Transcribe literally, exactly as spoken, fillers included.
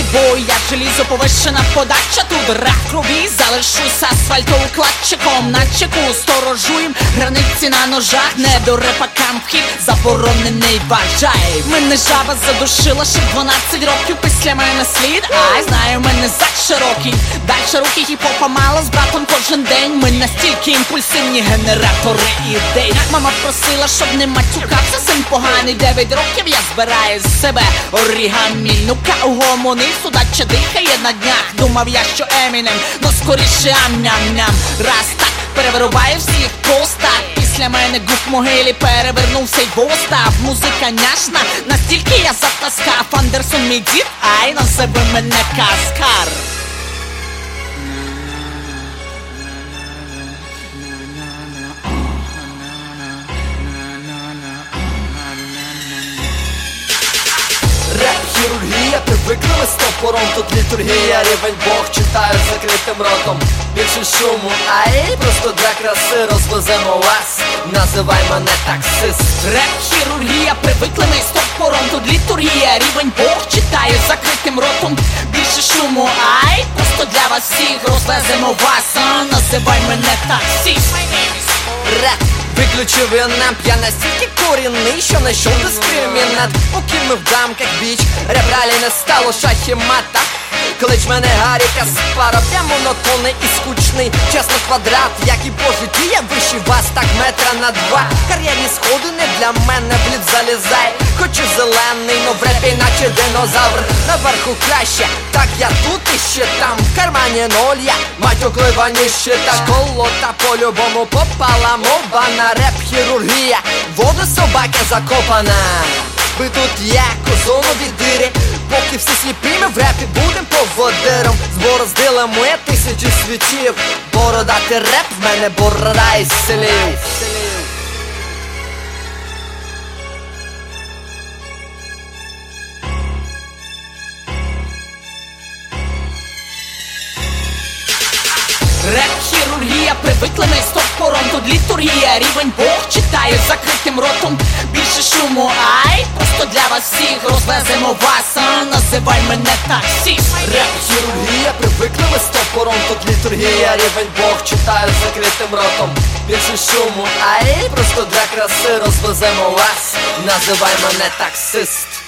бой, я желізо, повищена подача. Тут рах крові, залишусь асфальтоукладчиком. На чеку сторожуєм, границі на ножах. Не до репакам вхід заборонений, вважай. Мене жаба задушила ще дванадцять років, після мене слід. Ай, знаю, мене зад широкий. Дальше руки хіп-хопа мало, з братом кожен день. Ми настільки імпульсивні генератори ідей. Мама просила, щоб не матюкався, син поганий. Дев'ять років я збираю з себе орігамі. Ну-ка угомонив, судача дихає на днях. Думав я, що Емінем, но скоріше ам-ням-ням. Раз так перевирубаю всіх постать. Після мене гуф могилі перевернувся й постав. Музика няшна, настільки я затаскав. Андерсон мій дід, ай, називай мене Каскар. Реп-хірургія, привикли з топором. Тут літургія, рівень Бог, читаю закритим ротом. Більше шуму, ай, просто для краси розвеземо вас. Називай мене таксист. Реп-хірургія, привикли ми з топором. Тут літургія, рівень Бог, читаю закритим ротом. Більше шуму, ай, просто для вас всіх розвеземо вас. А, називай мене таксист. Реп виключив я нам, я настільки корінний, що знайшов дискримінат. Поки ми в дамках біч, реп ралі не стало шахімата. Клич мене Гаріка Спаров, я монотонний і скучний. Чесно, квадрат, як і по житті, я вищий вас так метра на два. Кар'єрні сходи не для мене, в лід залізай. Хочу зелений, но в репі наче динозавр. Наверху краще, так я тут і ще там. В кармані ноль, я матюк ливаніще. Та колота по-любому попала мова на реп-хірургія. Вода собака закопана. Ви тут як озонові дири. Поки всі сліпі, ми в репі будем поводиром. З бороздилем моє тисячі світів. Бородати реп, в мене борода із селів. Реп-хірургія, привикли ми з топором. Тут літургія, рівень Бог, читаю закритим ротом. Більше шуму, ай, просто для вас всіх розвеземо вас. А, називай мене таксист. Реп-хірургія, привикли ми з топором. Тут літургія, рівень Бог, читаю закритим ротом. Більше шуму, ай, просто для краси розвеземо вас. Називай мене таксист.